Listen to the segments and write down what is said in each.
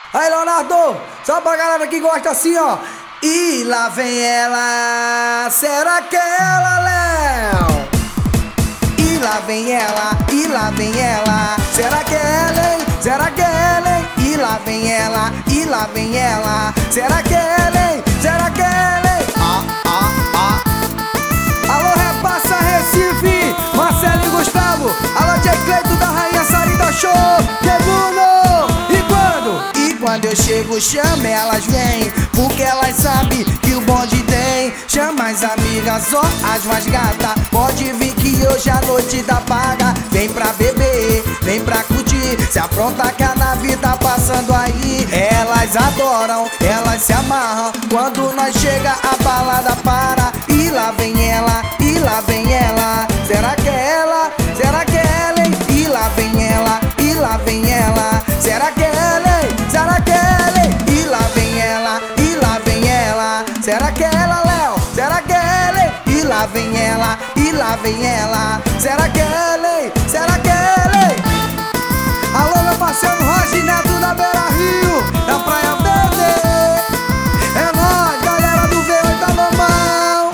Aí, Leonardo, só pra galera que gosta assim, ó. E lá vem ela, será que é ela, Léo? E lá vem ela, e lá vem ela, será que é ela, hein? Será que é ela, hein? E lá vem ela, e lá vem ela, será que é ela, hein? Será que é ela, hein? Alô, repassa Recife, Marcelo e Gustavo. Alô, Jay Cleito da Rainha Sarida Show, Kebuno. E quando eu chego, chama, elas vêm, porque elas sabem que o bonde tem. Chama as amigas, só as mais gatas. Pode vir que hoje a noite tá paga. Vem pra beber, vem pra curtir. Se apronta que a nave tá passando aí. Elas adoram, elas se amarram. Quando nós chega a balada para. E lá vem ela, e lá vem ela. Será que é ela? Será que é ela, hein? E lá vem ela, e lá vem ela. Será que é ela, hein? Será que é ela, hein? E lá vem ela, e lá vem ela. Será que é ela, Léo? Será que é ela, hein? E lá vem ela, e lá vem ela. Será que é ela, hein? Será que é ela, hein? Alô, meu parceiro Roger Neto da Beira Rio, da Praia Verde. É nóis, galera do V8 da Lomão.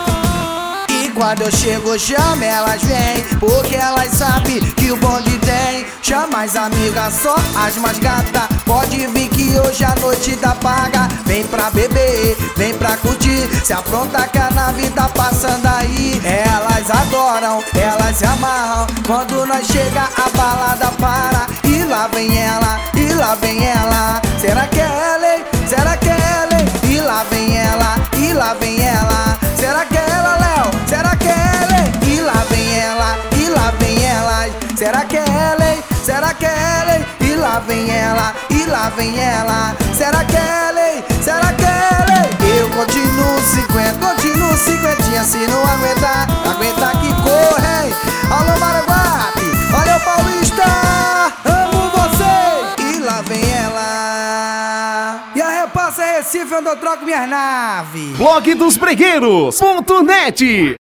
E quando eu chego, chama, elas vêm, porque elas sabem que o bonde tem. Chama as amigas, só as mais gatas. Pode vir que hoje a noite tá paga. Vem pra beber, vem pra curtir. Se apronta que a nave tá passando aí. Elas adoram, elas se amarram. Quando nós chega a balada para. E lá vem ela, e lá vem ela. Será que é ela, hein? Será que é ela, hein? E lá vem ela, e lá vem ela. Será que é ela, Léo? Será que é ela, hein? E lá vem ela, e lá vem ela. Será que é ela, hein? Será que é ela, hein? E lá vem ela, e lá vem ela. Será que é ela, hein? Será que é ela, hein? Eu continuo 50, se não aguentar, aguentar que corre, hein? Alô, Maranguape, olha o Paulista, amo você. E lá vem ela. E a repassa Recife onde eu troco minhas naves. Blog dos Bregueiros.net